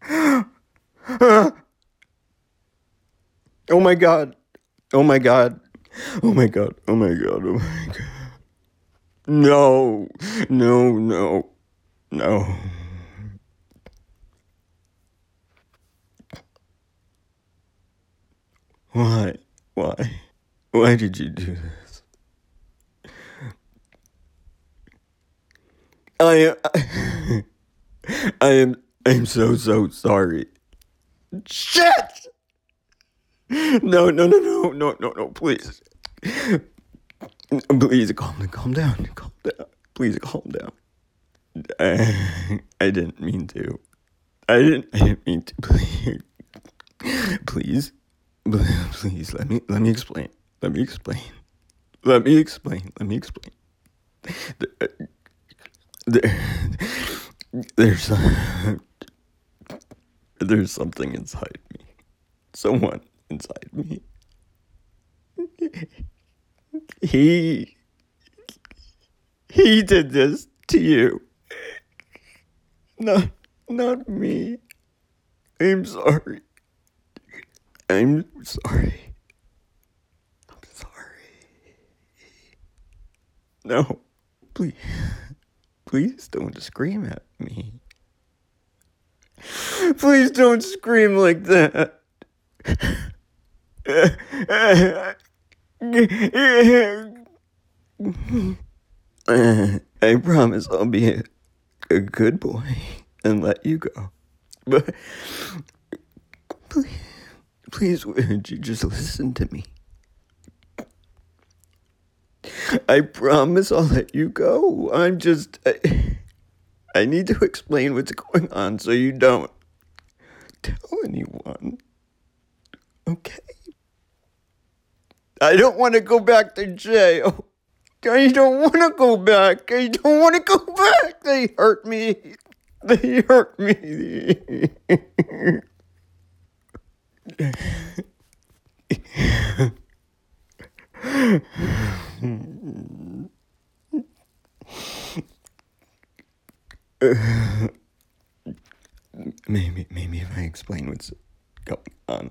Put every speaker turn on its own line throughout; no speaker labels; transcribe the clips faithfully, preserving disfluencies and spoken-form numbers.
Oh my god. Oh my god. Oh my god. Oh my god. Oh my god. No. No, no. No. Why? Why? Why did you do this? I I, I am I'm so so sorry. Shit! No, no, no, no, no, no, no, please. Please calm calm down. Calm down. Please calm down. I, I didn't mean to. I didn't I didn't mean to. Please. Please. Please let me let me explain. Let me explain. Let me explain. Let me explain. There, there's there's something inside me. Someone inside me. He he did this to you. Not not me. I'm sorry. I'm sorry. I'm sorry. No. Please. Please don't scream at me. Please don't scream like that. I promise I'll be a, a good boy and let you go. But please, please, would you just listen to me? I promise I'll let you go. I'm just... I, I need to explain what's going on so you don't tell anyone. Okay? I don't want to go back to jail. I don't want to go back. I don't want to go back. They hurt me. They hurt me. maybe, maybe if I explain what's going on,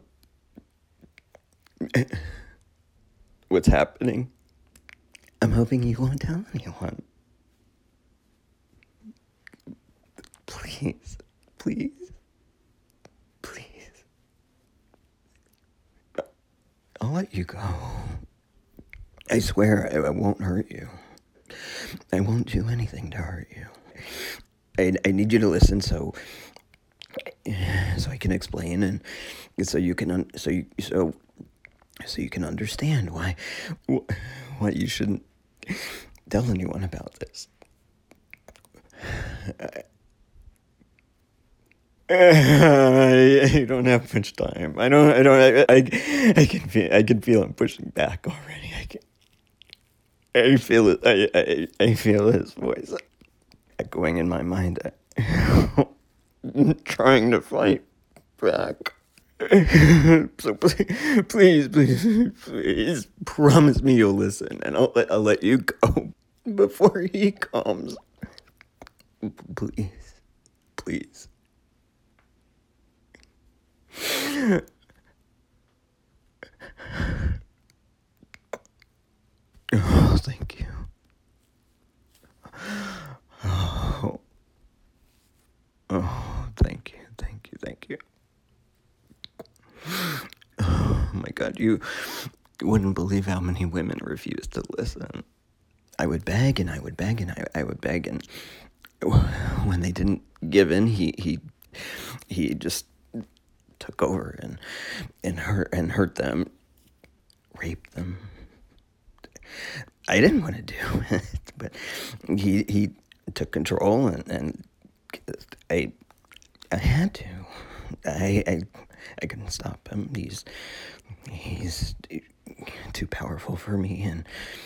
what's happening, I'm hoping you won't tell anyone. Please, please, please. I'll let you go. I swear I, I won't hurt you. I won't do anything to hurt you. I, I need you to listen so so I can explain and so you can un, so you, so so you can understand why why you shouldn't tell anyone about this. I, I don't have much time. I don't. I don't. I, I, I can feel. I can feel him pushing back already. I can. I feel it. I. I, I feel his voice echoing in my mind. Trying to fight back. So please, please, please, please, promise me you'll listen, and I'll let I'll let you go before he comes. Please, please. Oh, thank you. Oh, oh, thank you, thank you, thank you. Oh my God, you wouldn't believe how many women refused to listen. I would beg and I would beg and I, I would beg, and when they didn't give in, he he he just took over and and hurt and hurt them, raped them. I didn't want to do it, but he he took control, and, and I I had to. I I I couldn't stop him. He's he's too powerful for me, and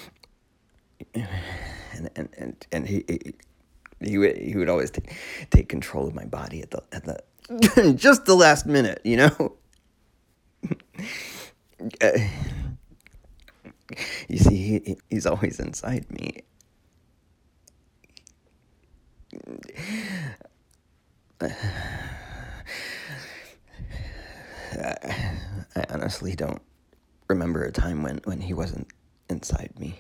and and and, and he, he he would he would always take take control of my body at the at the just the last minute, you know. uh, you see, he, he's always inside me. honestly don't remember a time when, when he wasn't inside me.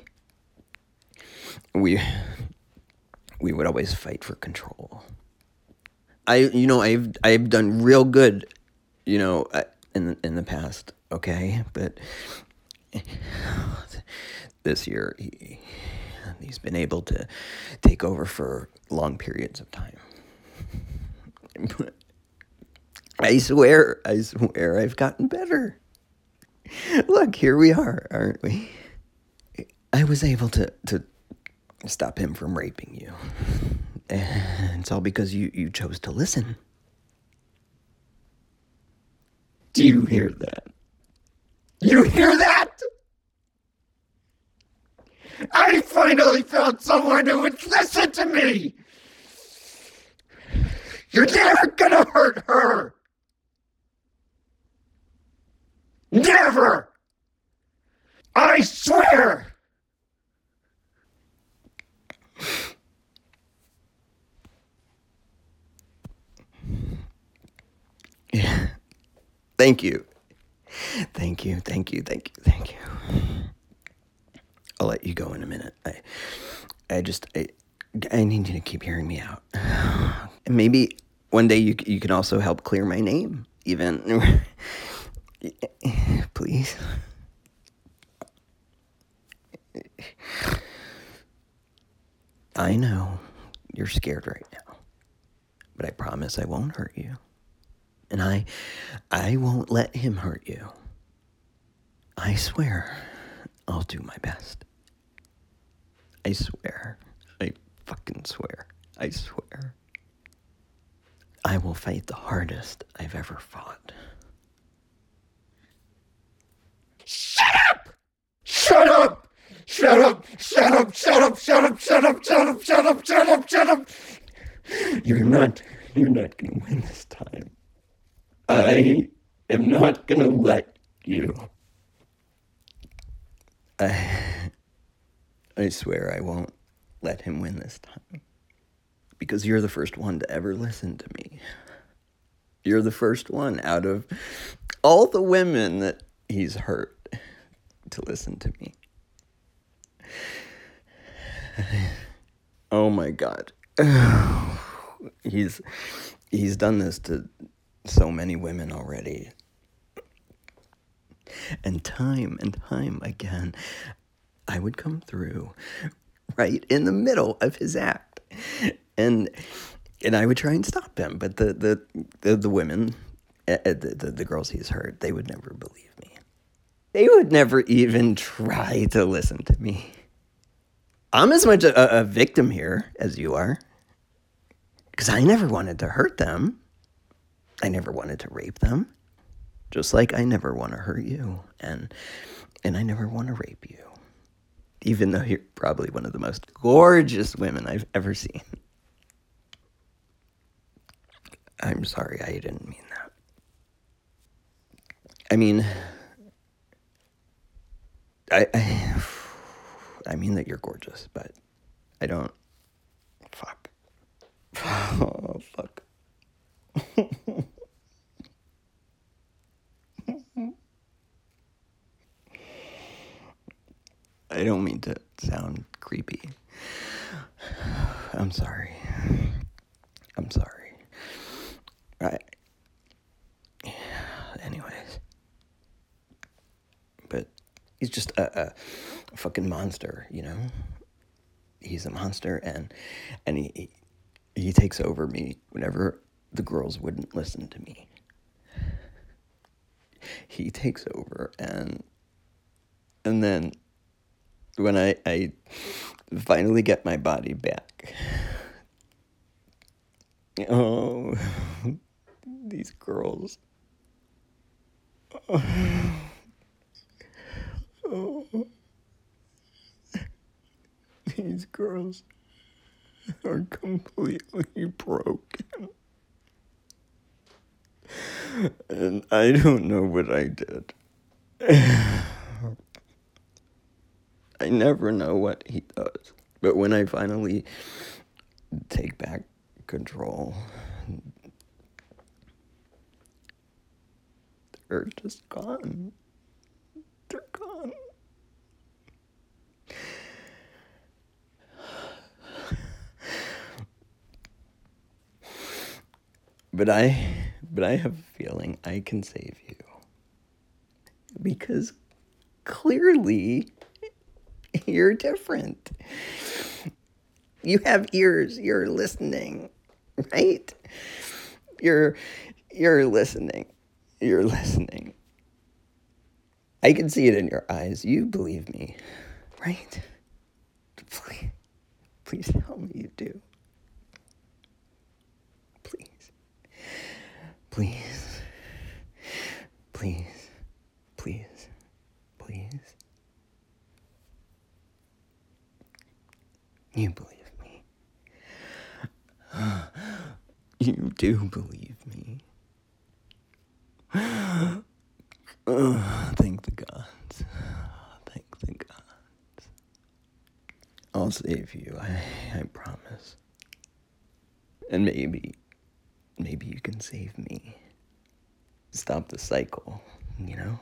We we would always fight for control. I you know I've I've done real good, you know, in in the past, okay, but this year he he's been able to take over for long periods of time. I swear, I swear I've gotten better. Look, here we are, aren't we? I was able to, to stop him from raping you. And it's all because you, you chose to listen. Do you hear that? You hear that? I finally found someone who would listen to me! You're never gonna hurt her! Never! I swear! Yeah. Thank you. Thank you, thank you, thank you, thank you. I'll let you go in a minute. I I just, I, I need you to keep hearing me out. And maybe one day you you can also help clear my name, even. Please. I know you're scared right now, but I promise I won't hurt you. And I, I won't let him hurt you. I swear I'll do my best. I swear. I fucking swear. I swear. I will fight the hardest I've ever fought. Shut up! Shut up! Shut up! Shut up! Shut up! Shut up! Shut up! Shut up! Shut up! Shut up! Shut up! You're not, you're not gonna win this time. I am not gonna let you. I, I swear I won't let him win this time. Because you're the first one to ever listen to me. You're the first one out of all the women that he's hurt to listen to me. Oh my God. He's he's done this to so many women already. And time and time again, I would come through right in the middle of his act. And and I would try and stop him. But the the, the, the women, uh, the, the, the girls he's hurt, they would never believe me. They would never even try to listen to me. I'm as much a, a victim here as you are. Because I never wanted to hurt them. I never wanted to rape them. Just like I never want to hurt you. And and I never want to rape you. Even though you're probably one of the most gorgeous women I've ever seen. I'm sorry, I didn't mean that. I mean, I, I, I mean that you're gorgeous, but I don't, fuck. Oh, fuck. I don't mean to sound creepy. I'm sorry. I'm sorry. I, anyways. But he's just a, a fucking monster, you know? He's a monster, and and he, he he takes over me whenever the girls wouldn't listen to me. He takes over, and and then when I, I finally get my body back, oh, these girls. Oh. Oh. These girls are completely broken. And I don't know what I did. I never know what he does. But when I finally take back control, they're just gone. But I, but I have a feeling I can save you. Because clearly, you're different. You have ears, you're listening, right? You're, you're listening, you're listening. I can see it in your eyes. You believe me, right? Please, please tell me you do. Please, please, please, please, please. You believe me. You do believe me. Oh, thank the gods. Thank the gods. I'll save you, I, I promise. And maybe, maybe you can save me. Stop the cycle, you know?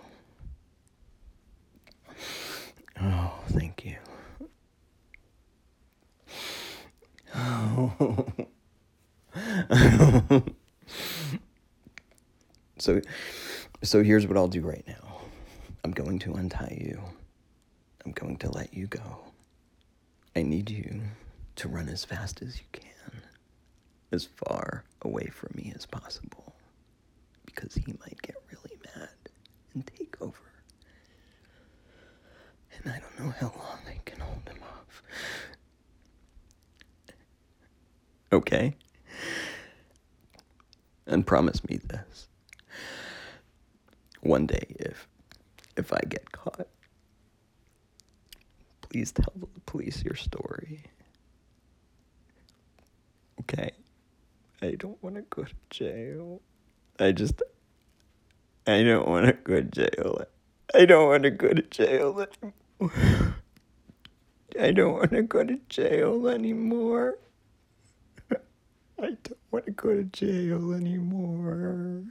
Oh, thank you. Oh. so, so here's what I'll do right now. I'm going to untie you. I'm going to let you go. I need you to run as fast as you can, as far away from me as possible, because he might get really mad and take over. And I don't know how long I can hold him off. Okay? And promise me this. One day, if if I get caught, please tell the police your story. Okay? I don't want to go to jail. I just... I don't want to go to jail. I don't want to go to jail anymore. I don't want to go to jail anymore. I don't want to go to jail anymore.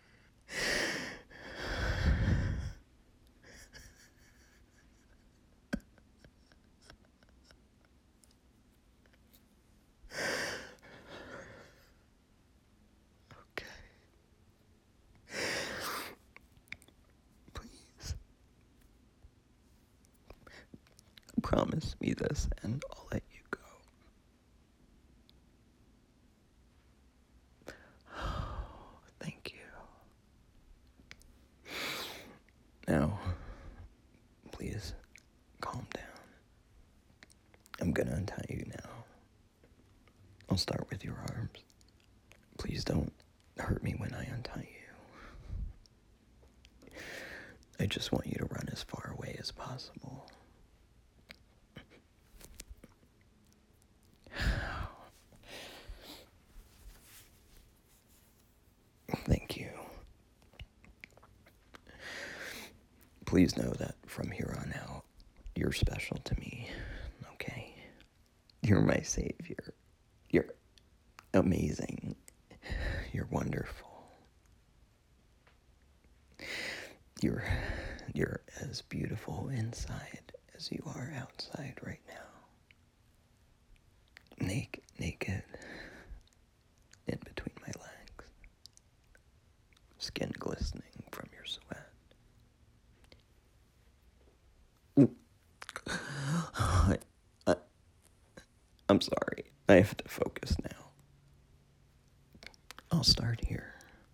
Okay. Please. Promise me this and I'll let you go. Thank you. Now, please, calm down. I'm gonna untie you now. I'll start with your arms. Please don't hurt me when I untie you. I just want you to run as far away as possible. Thank you. Please know that from here on out, you're special to me, okay? You're my savior. You're amazing. You're wonderful. You're, you're as beautiful inside as you are outside right now. Naked, naked, in between my legs. Skin glistening from your sweat. I, I, I'm sorry. I have to focus now. I'll start here.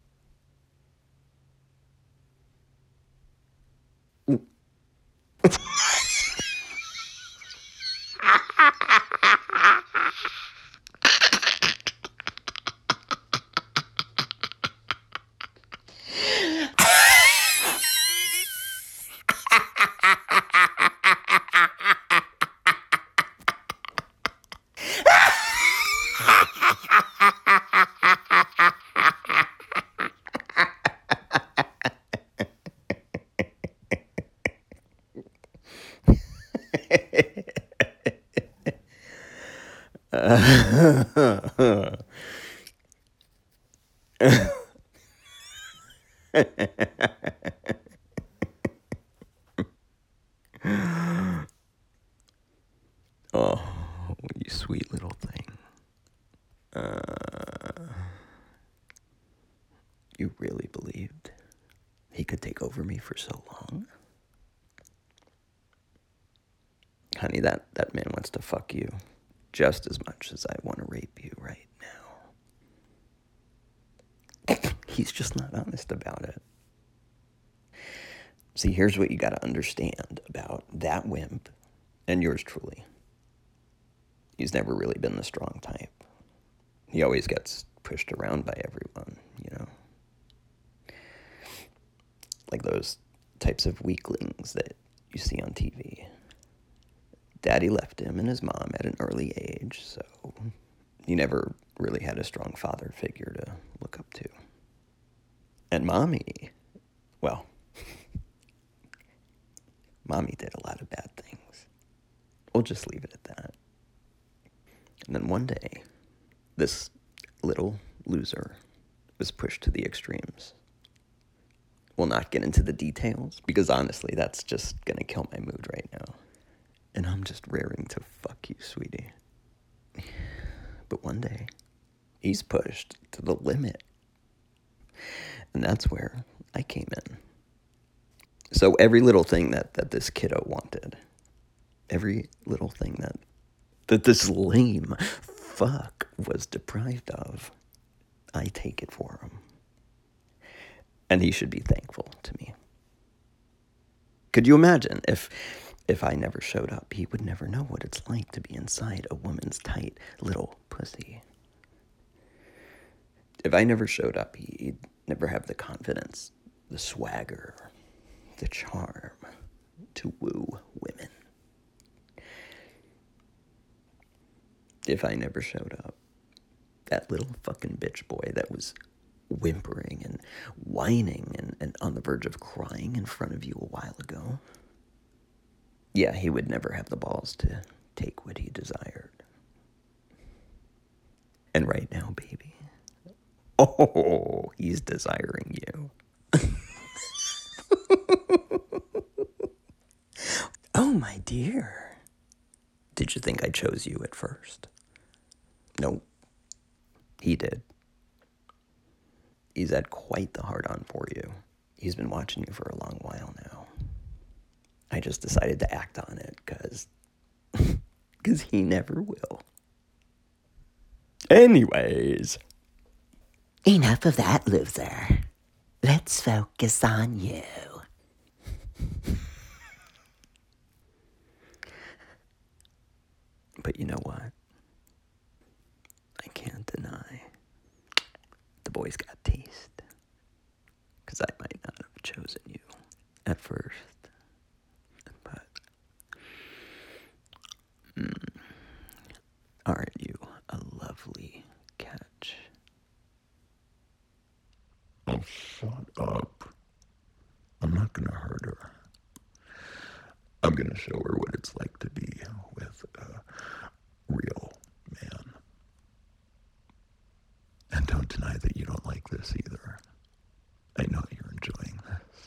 Oh, you sweet little thing. Uh, You really believed he could take over me for so long? Honey, that, that man wants to fuck you just as much as I want to rape you right now. He's just not honest about it. See, here's what you got to understand about that wimp and yours truly. He's never really been the strong type. He always gets pushed around by everyone, you know? Like those types of weaklings that you see on T V. Daddy left him and his mom at an early age, so he never really had a strong father figure to look up to. And mommy, well, mommy did a lot of bad things. We'll just leave it at that. And then one day, this little loser was pushed to the extremes. We'll not get into the details, because honestly, that's just gonna kill my mood right now. And I'm just raring to fuck you, sweetie. But one day, he's pushed to the limit. And that's where I came in. So every little thing that, that this kiddo wanted, every little thing that, that this lame fuck was deprived of, I take it for him. And he should be thankful to me. Could you imagine if if I never showed up, he would never know what it's like to be inside a woman's tight little pussy. If I never showed up, he'd never have the confidence, the swagger, the charm to woo women. If I never showed up, that little fucking bitch boy that was whimpering and whining and, and on the verge of crying in front of you a while ago, yeah, he would never have the balls to take what he desired. And right now, baby, oh, he's desiring you. Oh, my dear. Did you think I chose you at first? Nope. He did. He's had quite the hard-on for you. He's been watching you for a long while now. I just decided to act on it because because he never will. Anyways.
Enough of that, loser. Let's focus on you.
But you know what? I can't deny the boy's got taste. Because I might not have chosen you at first. But, mm, aren't you a lovely catch?
Oh, shut up. I'm not gonna hurt her. I'm gonna show her what it's like to be with a real man. And don't deny that you don't like this either. I know you're enjoying this.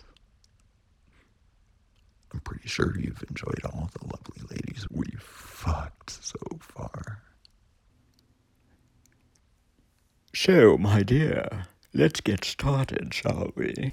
I'm pretty sure you've enjoyed all the lovely ladies we've fucked so far.
So, my dear, let's get started, shall we?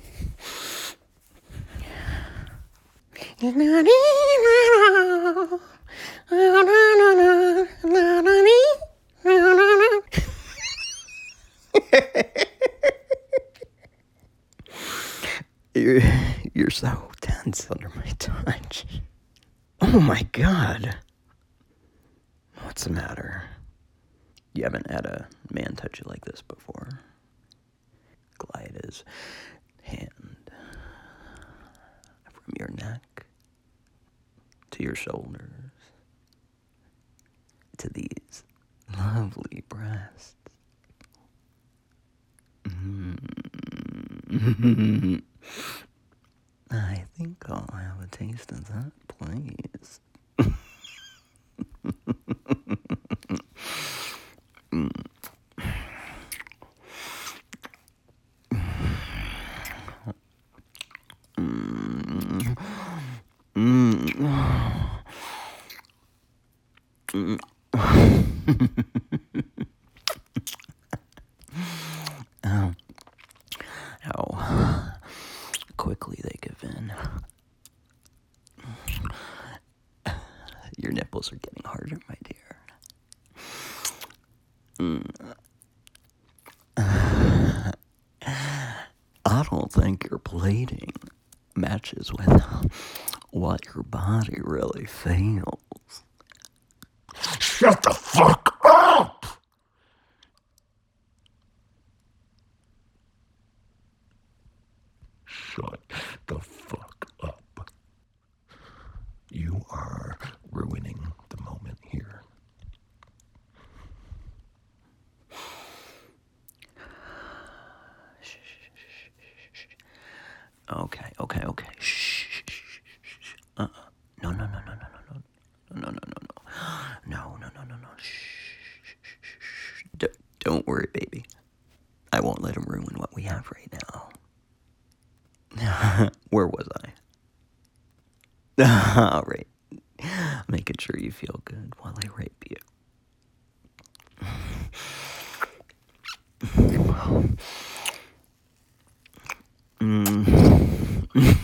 You're, you're so tense under my touch. Oh my God. What's the matter? You haven't had a man touch you like this before. Glide his hand from your neck to your shoulders to these lovely breasts. Mm. I think I'll have a taste of that, please. mm. Mm. Mm. Mm. um, how quickly they give in. Your nipples are getting harder, my dear. Mm. I don't think your plating matches with what your body really feels.
Shut the fuck up! Shut the fuck up. You are ruining the moment here.
Okay, okay, okay. Shh, shh, shh, shh. Uh-uh. No, no, no, no, no, no, no, no, no, no, no, no, no, no, no, no. Shh, shh, shh, shh. D- don't worry, baby. I won't let him ruin what we have right now. Where was I? All right. Making sure you feel good while I rape you. Mm.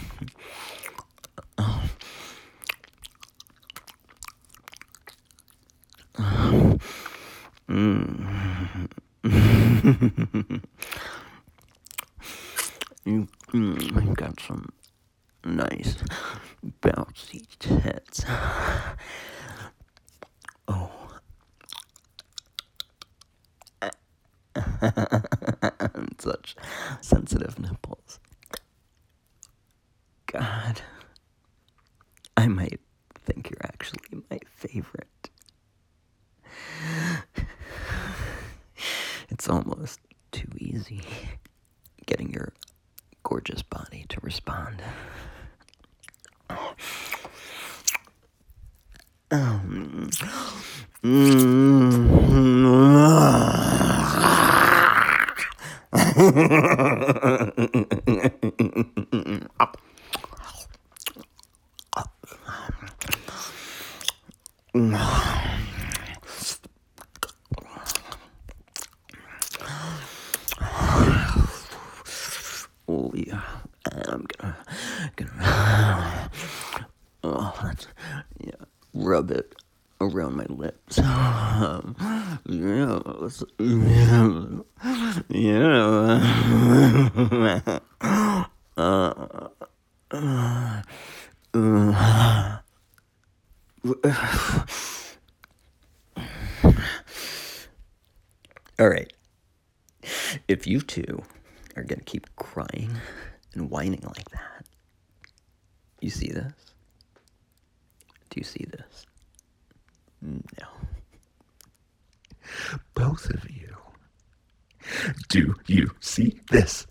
Mm. you, mm, you got some nice bouncy tits. Oh. Such sensitive nipples. God. I might think you're actually my favorite. It's almost too easy getting your gorgeous body to respond. Um, oh yeah, I'm gonna, gonna, oh, that's, yeah, rub it around my lips. Um, yes, yeah, yeah. Uh, uh, uh. All right. If you two are gonna keep crying and whining like that, you see this? Do you see this? No.
Both of you. Do you see this?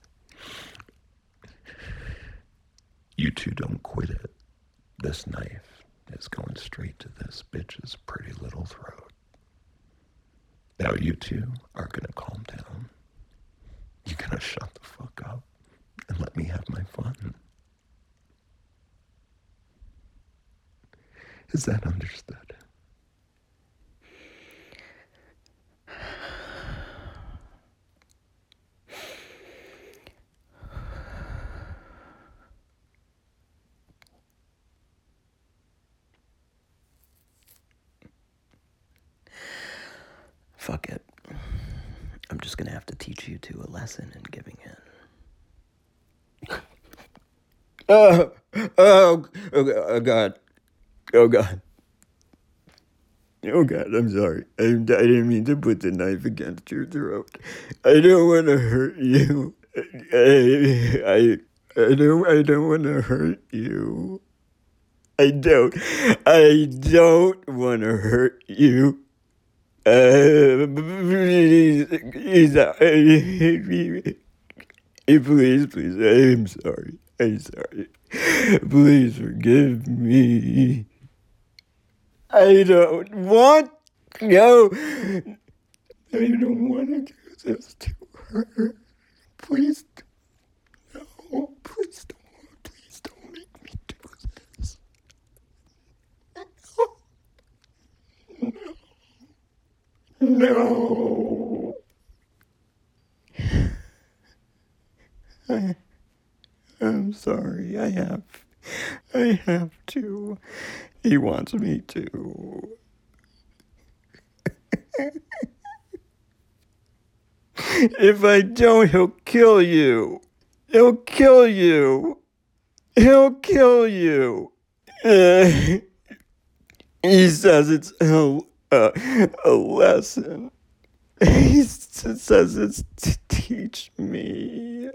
You two don't quit it. This knife is going straight to this bitch's pretty little throat. Now you two are gonna calm down. You're gonna shut the fuck up and let me have my fun. Is that understood?
Fuck it. I'm just gonna have to teach you two a lesson in giving in. Oh, oh, oh, oh God. Oh God. Oh God, I'm sorry. I, I didn't mean to put the knife against your throat. I don't want to hurt you. I, I, I don't, I don't want to hurt you. I don't, I don't want to hurt you. Uh, please, please, uh, please, please, I'm sorry. I'm sorry. Please forgive me. I don't want, no, I don't want to do this to her. Please, no, please don't, please don't make me do this. No. I, I'm sorry. I have. I have to. He wants me to. If I don't, he'll kill you. He'll kill you. He'll kill you. Uh, he says it's a, a, a lesson. He says it's to teach me.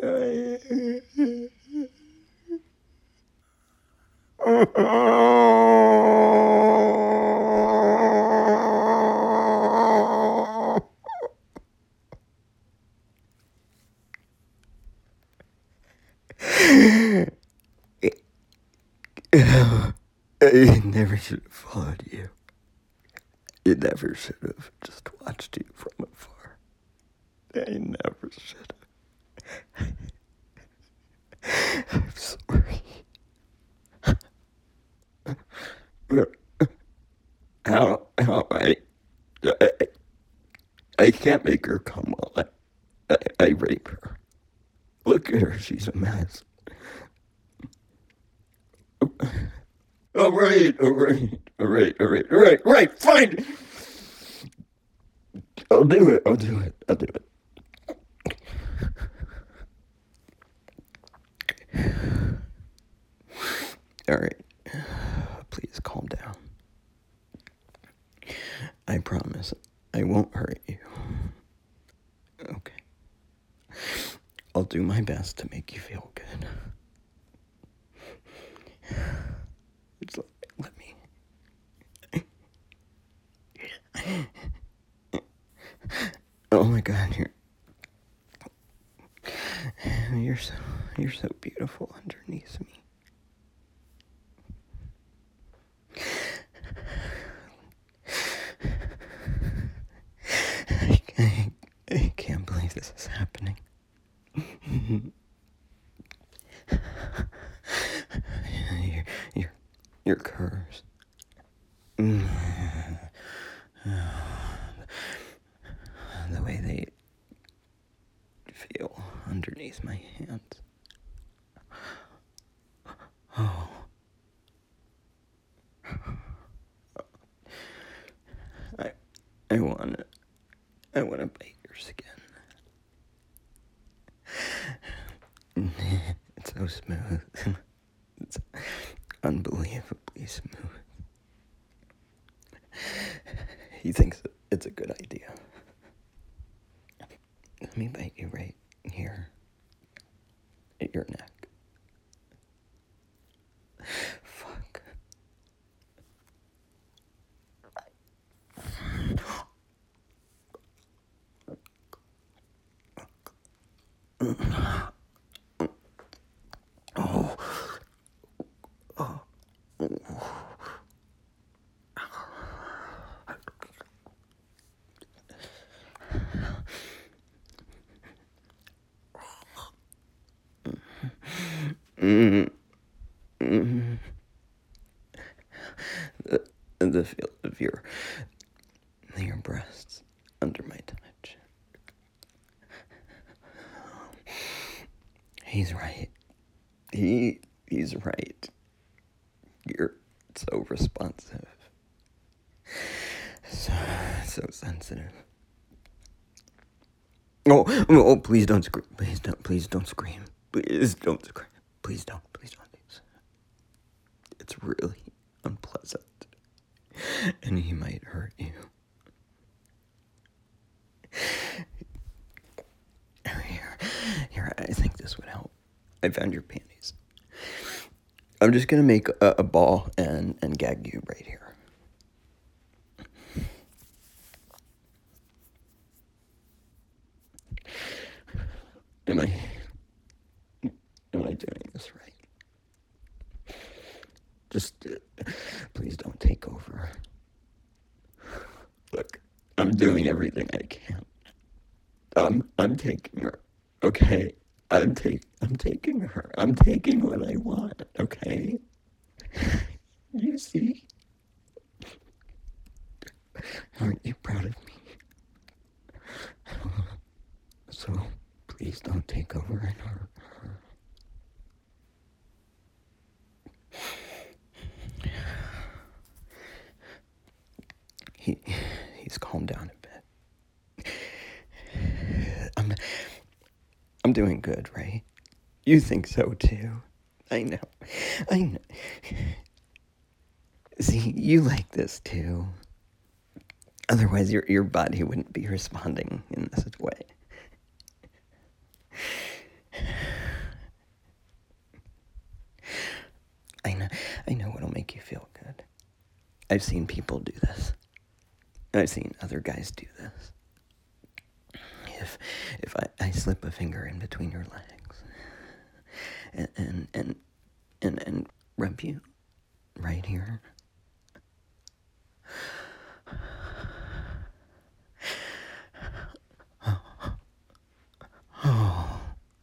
I never should have followed you. You never should have just watched you from afar. I never should have. I'm sorry. How, how I, I, I can't make her come while I, I, I rape her. Look at her, she's a mess. All right, all right, all right, all right, all right, all right, fine. I'll do it, I'll do it, I'll do it. All right, please calm down. I promise I won't hurt you. Okay. I'll do my best to make you feel good. Just let, let me. Oh my God, you're you're so you're so beautiful underneath me. I, I, I can't believe this is happening. your, your, your curves. The way they feel underneath my hands. Oh. I, I want to, I want to bite your skin. It's so smooth. It's unbelievably smooth. He thinks it's a good idea. Let me bite you right here at your neck. Fuck. Oh. Oh. Mm. Mm. The, the feel of your your breasts under my touch. He's right. He he's right. You're so responsive. So so sensitive. Oh, oh, please don't scream. Please don't please don't scream. Please don't scream. Please don't. Please don't. It's really unpleasant. And he might hurt you. Here, here, I think this would help. I found your panties. I'm just gonna make a, a ball and, and gag you right here. Am I, am I doing this right? Just, uh, please don't take over. Look, I'm doing everything I can. I'm, I'm taking her, okay? I'm take, I'm taking her. I'm taking what I want, okay? You see? Aren't you proud of me? So, Please don't take over and hurt her. He, he's calmed down a bit. I'm, I'm doing good, right? You think so too. I know. I know. See, you like this too. Otherwise, your your body wouldn't be responding in this way. I know. I know what'll make you feel good. I've seen people do this. I've seen other guys do this. If if I, I slip a finger in between your legs and and and and, and rub you right here. Oh.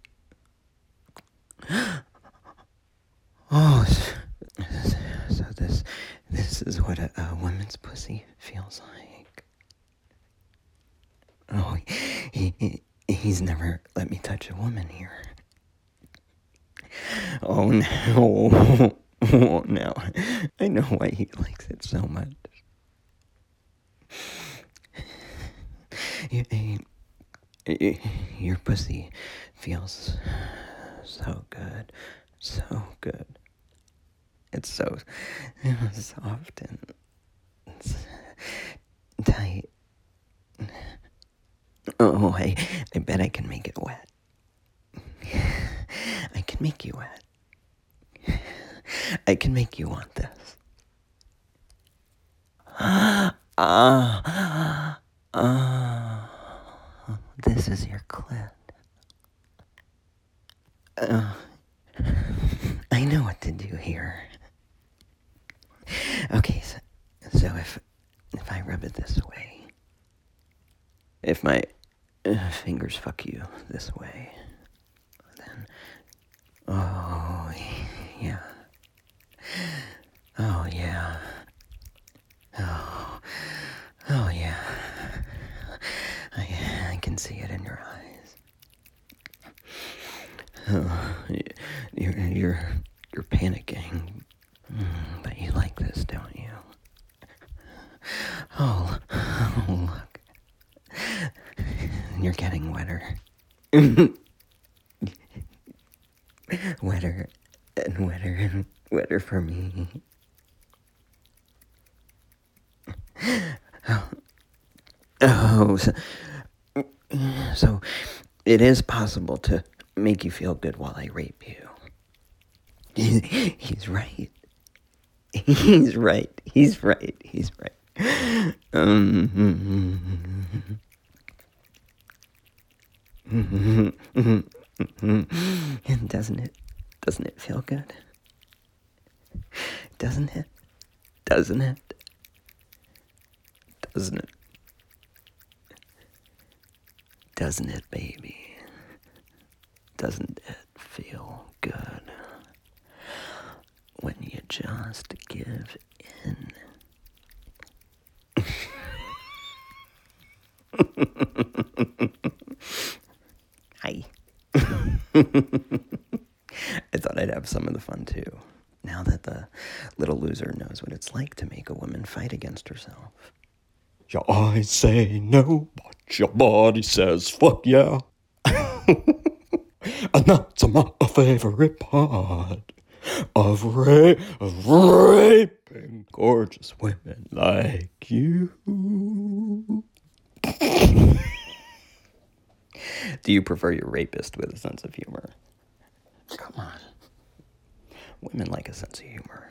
Oh. So this this is what a, a woman's pussy feels like. Oh, he, he he's never let me touch a woman here. Oh no. Oh no. I know why he likes it so much. You, you, your pussy feels so good. So good. It's so soft and it's tight. Oh, I, I bet I can make it wet. I can make you wet. I can make you want this. Ah, ah, ah. This is your clit. Uh, I know what to do here. Okay, so, so if if I rub it this way, if my uh, fingers fuck you this way, then oh yeah, oh yeah, oh oh yeah, I I can see it in your eyes. Oh, you're you're you're panicking. Mm, but you like this, don't you? Oh, oh look. You're getting wetter. Wetter and wetter and wetter for me. Oh, oh so, so it is possible to make you feel good while I rape you. He's right. He's right. He's right. He's right. Um, doesn't it? Doesn't it feel good? Doesn't it? Doesn't it? Doesn't it? Doesn't it, baby? Doesn't it feel good when you just give in? Hi. I thought I'd have some of the fun too. Now that the little loser knows what it's like to make a woman fight against herself.
Your eyes say no, but your body says fuck yeah. And that's my favorite part of, ra- of raping gorgeous women like you.
Do you prefer your rapist with a sense of humor? Come on. Women like a sense of humor.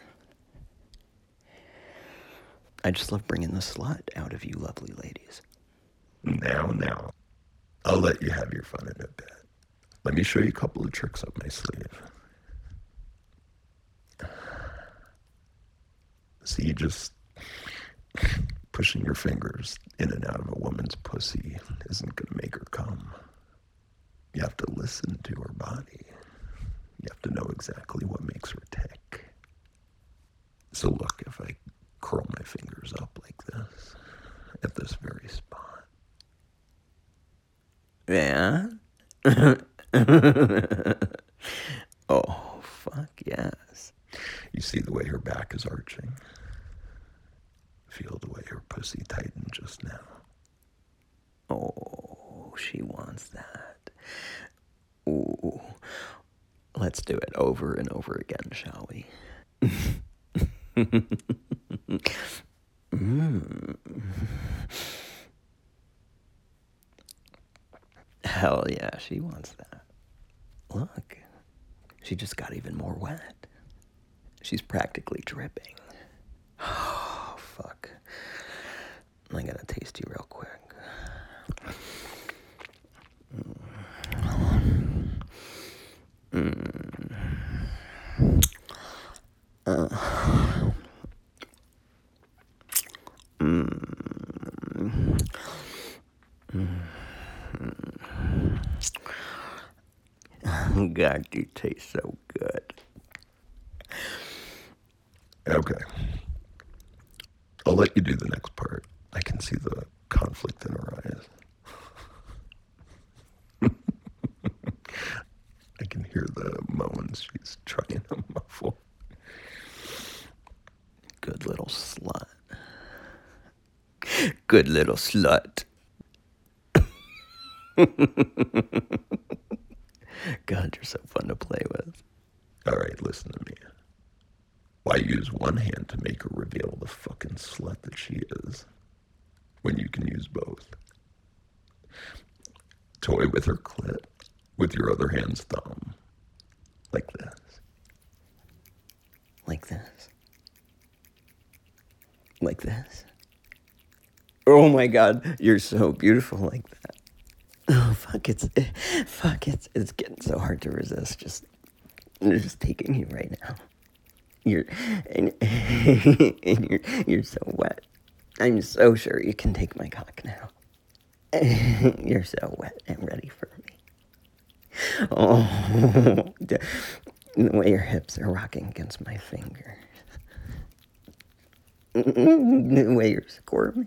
I just love bringing the slut out of you lovely ladies.
Now, now, I'll let you have your fun in a bit. Let me show you a couple of tricks up my sleeve. See, just pushing your fingers in and out of a woman's pussy isn't going to make her come. You have to listen to her body. You have to know exactly what makes her tick. So look, if I curl my fingers up like this, at this very spot.
Yeah? Oh, fuck yes.
You see the way her back is arching. Feel the way her pussy tightened just now.
Oh, she wants that. Ooh. Let's do it over and over again, shall we? mm. Hell yeah, she wants that. Look, she just got even more wet. She's practically dripping. Oh, fuck. I gotta taste you real quick. Mm. Uh. Mm. Mm. God, you taste so good.
Okay. I'll let you do the next part. I can see the conflict in her eyes. I can hear the moans she's trying to muffle.
Good little slut. Good little slut. God, you're so fun to play with.
All right, listen to me. Why use one hand to make her reveal the fucking slut that she is, when you can use both? Toy with her clit, with your other hand's thumb. Like this.
Like this. Like this. Oh my God, you're so beautiful like that. Oh fuck, it's fuck, it's it's getting so hard to resist. Just, just taking you right now. You're and, and you're you're so wet. I'm so sure you can take my cock now. You're so wet and ready for me. Oh, the, the way your hips are rocking against my fingers. The way you're squirming.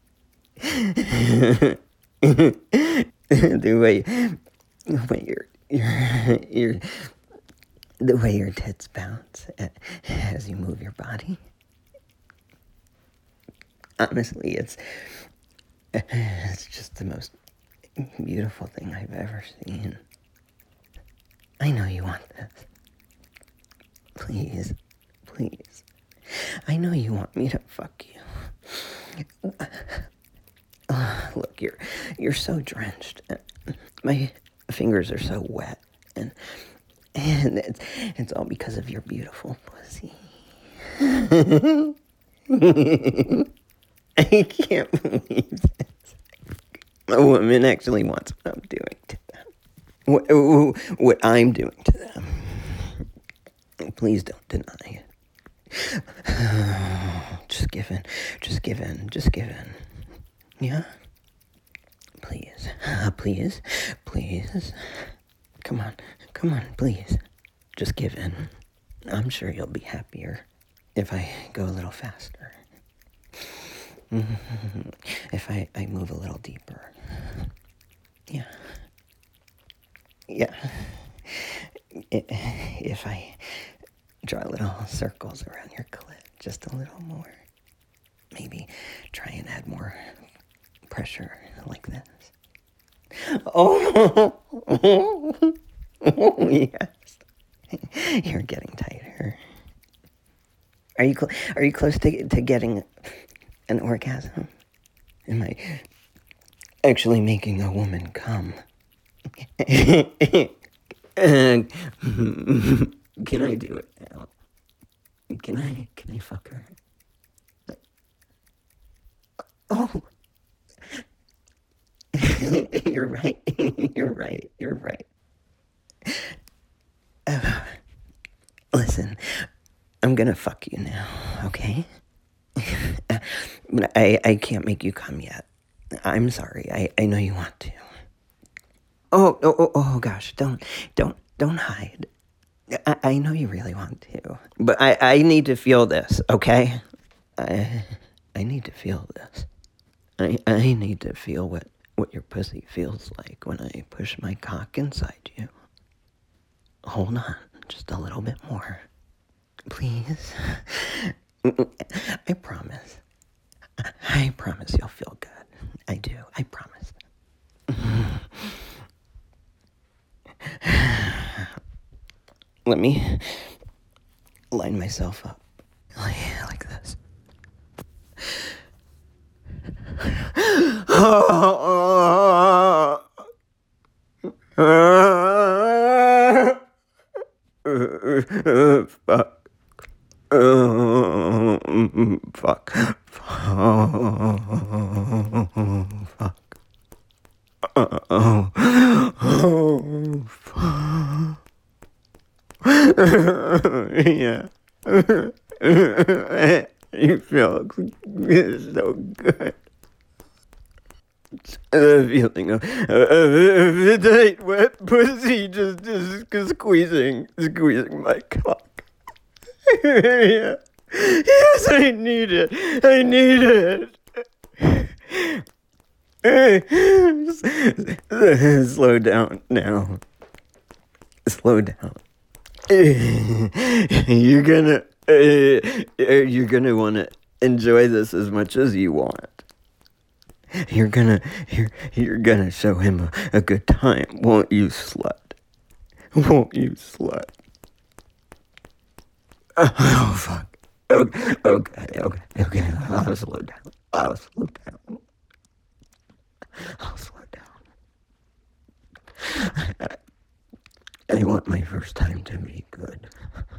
the way, the way your, your, your, the way your tits bounce as you move your body. Honestly, it's, it's just the most beautiful thing I've ever seen. I know you want this. Please, please. I know you want me to fuck you. Oh, look, you're you're so drenched. My fingers are so wet, and and it's it's all because of your beautiful pussy. I can't believe this. A woman actually wants what I'm doing to them. What what I'm doing to them. Please don't deny it. Just give in. Just give in. Just give in. Yeah? Please. Uh, please. Please. Come on. Come on, please. Just give in. I'm sure you'll be happier if I go a little faster. If I, I move a little deeper. Yeah. Yeah. If I draw little circles around your clit, just a little more. Maybe try and add more pressure like this. Oh, oh, oh yes. You're getting tighter. Are you cl- are you close to to getting an orgasm? Am I actually making a woman come? uh, can I do it now? Can I can I fuck her? Oh. You're right. You're right. You're right. Uh, listen, I'm gonna fuck you now, okay? But I, I can't make you come yet. I'm sorry. I, I know you want to. Oh, oh, oh, oh gosh, don't, don't, don't hide. I, I know you really want to. But I, I need to feel this, okay? I, I need to feel this. I, I need to feel what what your pussy feels like when I push my cock inside you. Hold on, just a little bit more. Please. I promise. I promise you'll feel good. I do. I promise. Let me line myself up like, like this. Fuck. Oh, fuck. Oh, fuck. Oh, oh, fuck. Yeah. You feel so good. The feeling of, of the tight, wet pussy just, just squeezing, squeezing my cock. Yeah. Yes, I need it. I need it. Slow down now. Slow down. You're gonna, uh, you're gonna want to enjoy this as much as you want. You're gonna, you're, you're gonna show him a, a good time, won't you, slut? Won't you, slut? Oh, fuck. Okay, okay, okay, okay. I'll slow down. I'll slow down. I'll slow down. I want my first time to be good.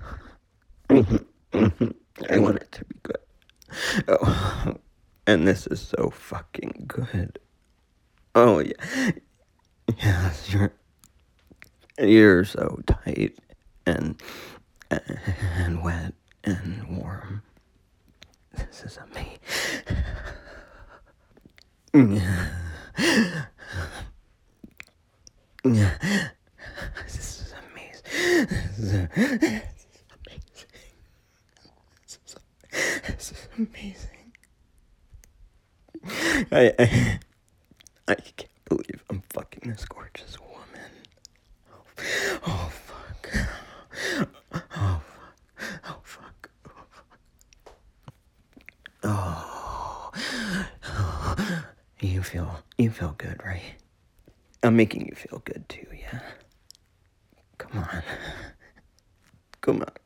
I want it to be good. Oh, and this is so fucking good. Oh, yeah. Yes, you're, you're so tight and, and wet and warm. This is amazing. Yeah. Yeah. This is amazing. This is, a, this is amazing. This is, this is amazing. I, I, I can't believe I'm fucking this gorgeous woman. Oh, oh fuck. Oh, fuck. Oh, fuck. Oh, fuck. Oh. Oh. You feel, you feel good, right? I'm making you feel good too, yeah? Come on. Come on.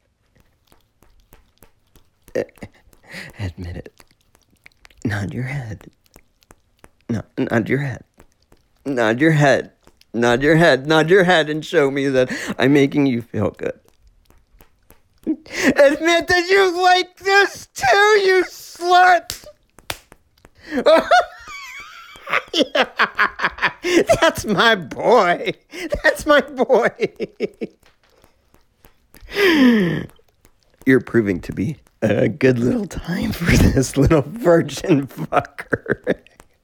Admit it. Nod your head. No, nod your head. Nod your head. Nod your head. Nod your head and show me that I'm making you feel good. Admit that you like this too, you slut! Yeah. That's my boy. That's my boy. You're proving to be a good little time for this little virgin fucker.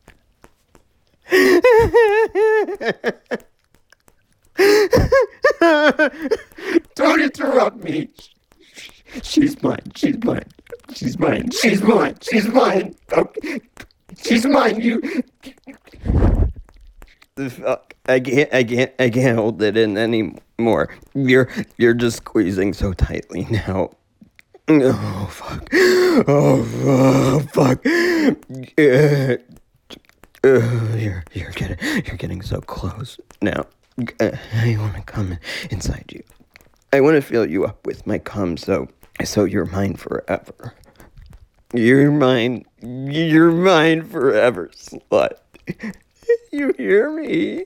Don't interrupt me. She's mine. She's mine. She's mine. She's mine. She's mine. Okay. She's mine. You.
Fuck. I can't. I can't. I can't hold it in anymore. You're. You're just squeezing so tightly now. Oh fuck. Oh, oh fuck. Uh, uh, you're. You're getting. You're getting so close now. Uh, I want to come inside you. I want to fill you up with my cum, so so you're mine forever. You're mine. You're mine forever, slut. You hear me?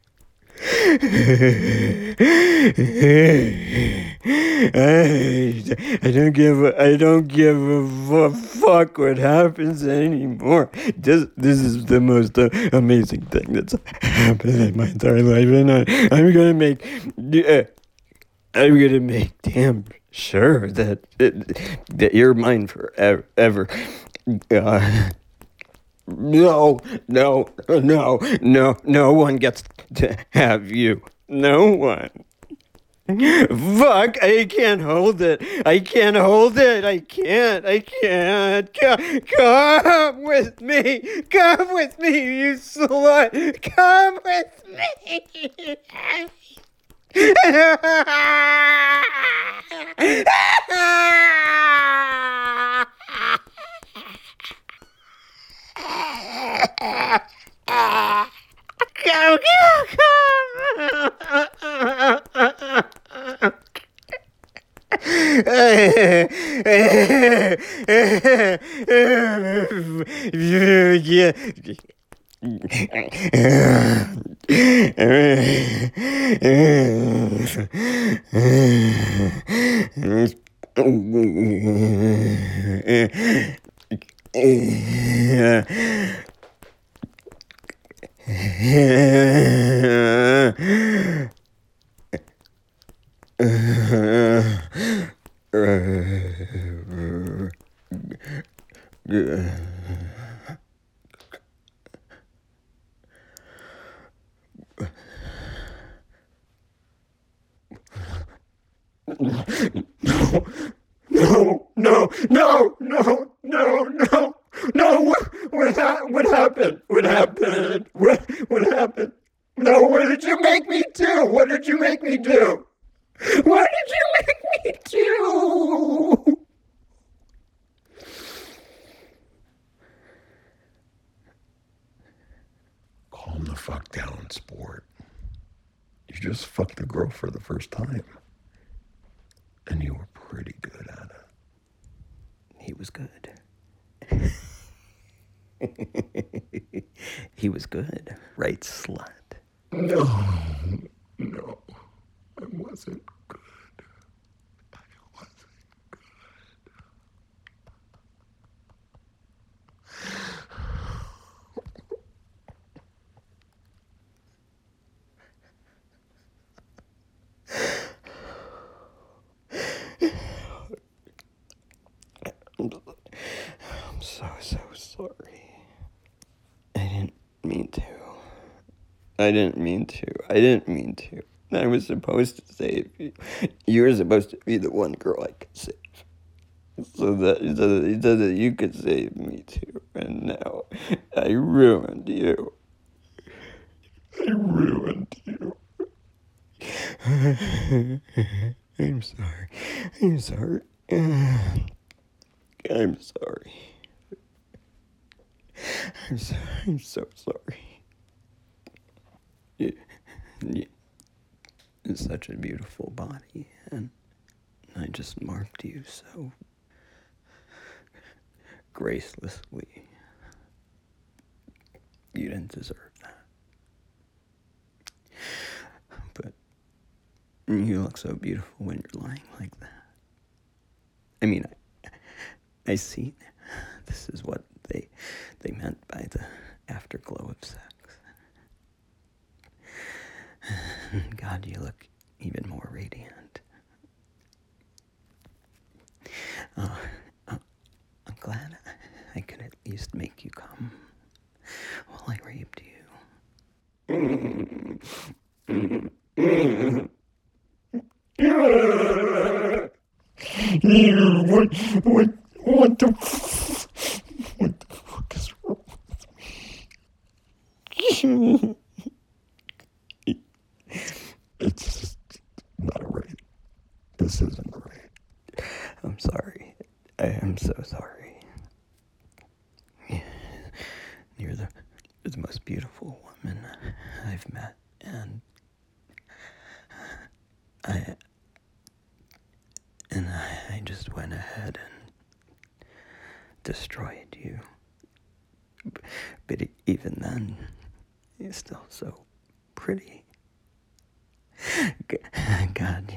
I, I don't give a, I don't give a fuck what happens anymore. This this is the most uh, amazing thing that's happened in my entire life, and I, I'm gonna make uh, I'm gonna make damn sure that it, that you're mine forever. Ever. Uh, No, no, no, no, no one gets to have you. No one.
Fuck, I can't hold it. I can't hold it. I can't. I can't. Come, come with me. Come with me, you slut. Come with me. Come, come, come.
No, no, no, no, no, no, no. What, what, ha- what happened? What happened? What, what happened? No, what did you make me do? What did you make me do? What did you make me do? Calm the fuck down, sport. You just fucked the girl for the first time. And you were pretty good at it.
He was good. He was good, right, slut?
No, no, I wasn't good. I wasn't good.
I'm so, so sorry. I didn't mean to. I didn't mean to. I didn't mean to. I was supposed to save you. You were supposed to be the one girl I could save. So that, so that, so that you could save me too. And now I ruined you.
I ruined you.
I'm sorry. I'm sorry. I'm sorry. I'm so, I'm so sorry. You, you, it's such a beautiful body, and I just marked you so gracelessly. You didn't deserve that. But you look so beautiful when you're lying like that. I mean, I, I see. This is what they they meant by the afterglow of sex. God, you look even more radiant. Uh, uh, I'm glad I could at least make you come while I raped you.
What, what, what the, f- what the fuck is wrong with me? It's just not right. This isn't right.
I'm sorry. I am so sorry. You're the, you're the most beautiful woman I've met, and I and I, I just went ahead and destroyed you. But even then, you're still so pretty. God,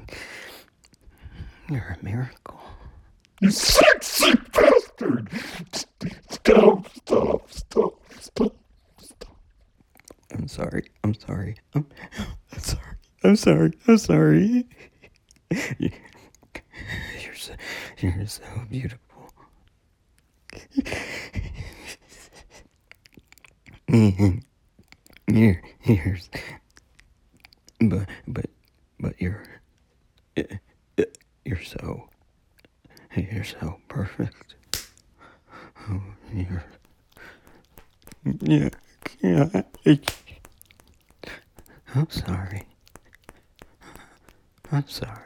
you're a miracle.
You sexy bastard! Stop, stop, stop, stop, stop.
I'm sorry. I'm sorry. I'm, I'm sorry. I'm sorry. I'm sorry. You're so, you're so beautiful. You're, you're, but, but, But you're, you're so, you're so perfect. Oh, you're, yeah, yeah. I'm sorry. I'm sorry.